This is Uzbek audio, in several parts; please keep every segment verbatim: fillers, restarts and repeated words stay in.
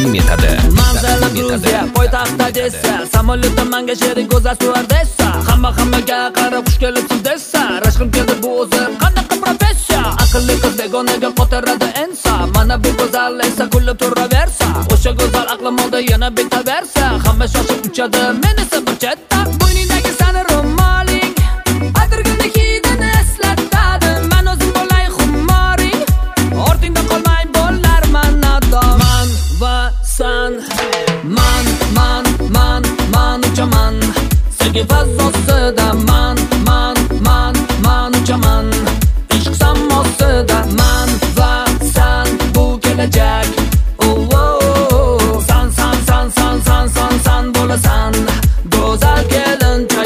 taqdim etadi. Manzara Gruziya poytaxtda desa, samolyotda menga sherik go'zal stewardessa. Hamma hammaga qarab xush kelibsiz desa, rashqim keldi bu o'zi qanaqa professiya. Aqlli qiz begonaga qotiradi ensa, mana bu go'zal esa kulib turaversa. O'sha go'zal aqlim oldi yana betaversa, hamma shoshib uchadi, men esa bir chetda. Bo'yningdagi sani ro'moling atirganda hidini eslatadi. Men o'zim bo'lay xumoring, ortingda qolmay bo'larman nadon. Man va san, man man man man uchaman sevgi fazzosida. Man man man man uchaman ishq samosida. Man va san bu kelajak. Oh oh, san san san san san san san bo'lasan go'zal kelinchak.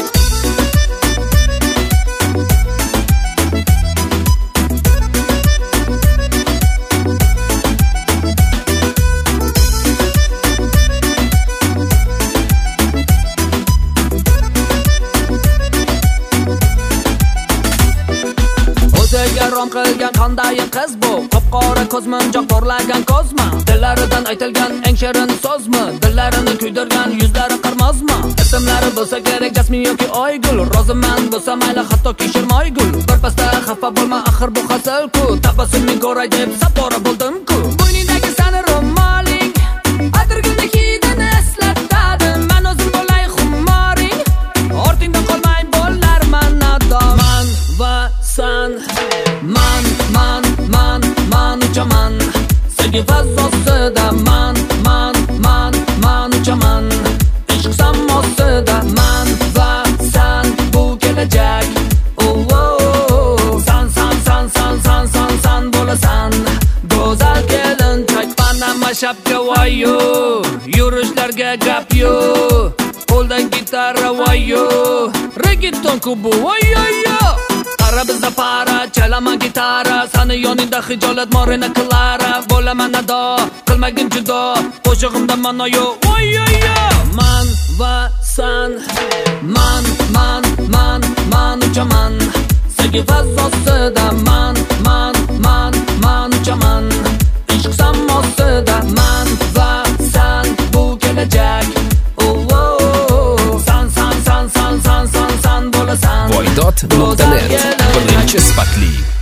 O'ziga rom qilgan qanday qiz bu, qop-qora ko'zmin joq porlagan kozma. Dillaridan aytilgan eng shirin so'zmi, dillarini kuydirgan yuzlari qirmozmi. Ismlari bo'lsa kerak Jasmin yoki Oygul, roziman bo'lsa mayli hattoki Shirmoygul. Bir pasda xafa bo'lma, axir bu hasil-ku, tabassuming ko'ray deb sapora bo'ldim-ku. Bo'yningdagi sani ro'moling atirganda hidini eslatadi. Men o'zim bo'lay xumoring, ortingda qolmay bo'larman nadon. Man va san, man man man man uchaman sevgi fazzosida. Man man man man uchaman ishq samosida. Man va san bu kelajak. Oh oh, san san san san san san san bo'lasan go'zal kelinchak. Panama shapka vayo, yurishlarga gap yo, qo'lda gitara vayo, reggaeton kubu vayo yo. Qara bizda para, chalaman gitara, sani yoningda hijolat morena Clara. Bo'laman ado, qilmagin judo, qo'shig'imda ma'no yo'q. Voy yo yo. Man va san, man man man man uchaman sevgi fazzosida. Man man man man uchaman ishq samosida. Man va san bu kelajak. Oh oh, san san san san san san san bo'lasan voydod nuqta net birinchi sifatli